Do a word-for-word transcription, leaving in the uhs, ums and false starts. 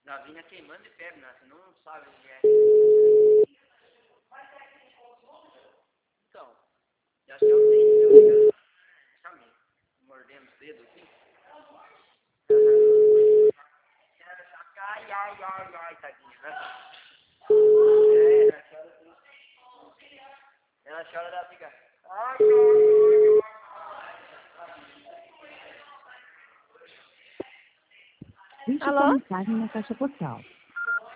Da vinha queimando de febre, né? Você não sabe o que é. Então, eu acho que eu tenho, eu sabe, mordendo os dedos assim. Ai, ai, ai, ai, tadinha, né? É, ela chora assim. Ela chora da fica. Ai, ai, ai, ai. Deixe sua mensagem na caixa postal.